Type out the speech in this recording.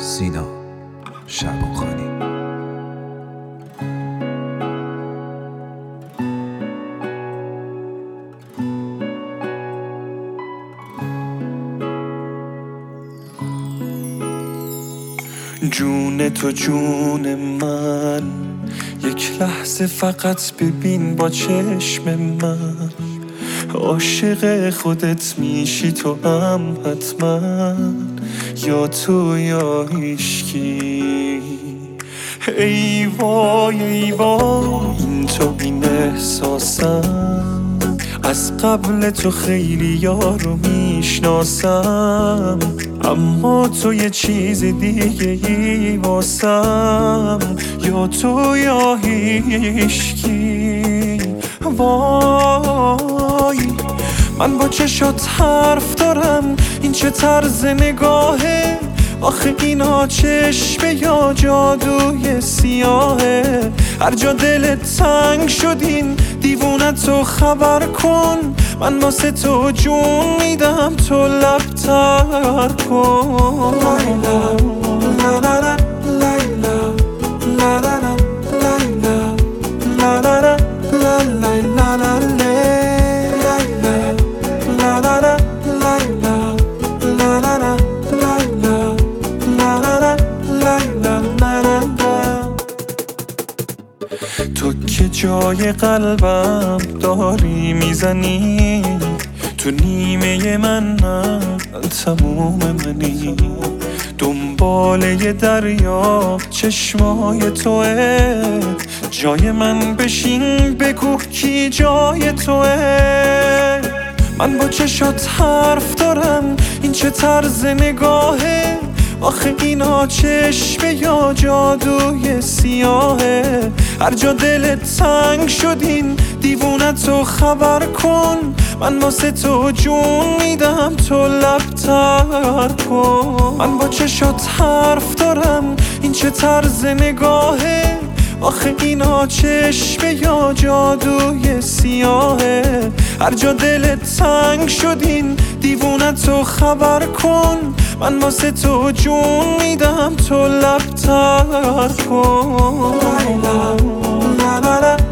سینا شعبانخانی. جون تو جون من، یک لحظه فقط ببین با چشم من. عاشق خودت میشی تو هم حتما، یا تو یا هیشکی. ای وای ای وای، این تو این احساسم، از قبل تو خیلی یارو میشناسم، اما تو یه چیز دیگه ای واسم، یا تو یا هیشکی. وای من با چشات حرف دارم، این چه طرز نگاهه؟ آخه اینا چشمه یا جادوی سیاهه؟ هر جا دلت تنگ شدین دیوونتو خبر کن، من واسه تو جون میدم تو لب تر کن. لیلا لا لا لا لیلا لا لا لا لیلا لا لا لا لا لیلا لا تو که جای قلبم داری میزنی، تو نیمه من نه تموم منی. دنبال یه دریا چشمای توه، جای من بشین بگو کی جای توه. من با چشات حرف دارم، این چه طرز نگاهه؟ آخه اینا چشمه یا جادوی سیاهه؟ هر جا دلت تنگ شدین دیوونتو خبر کن، من واسه تو جون میدم تو لب تر کن. من با چشات حرف دارم، این چه طرز نگاهه؟ آخه اینا چشمه یا جادوی سیاهه؟ هر جا دلت تنگ شدین دیوونتو خبر کن، من واسه تو جون میدم تو لب تر کن.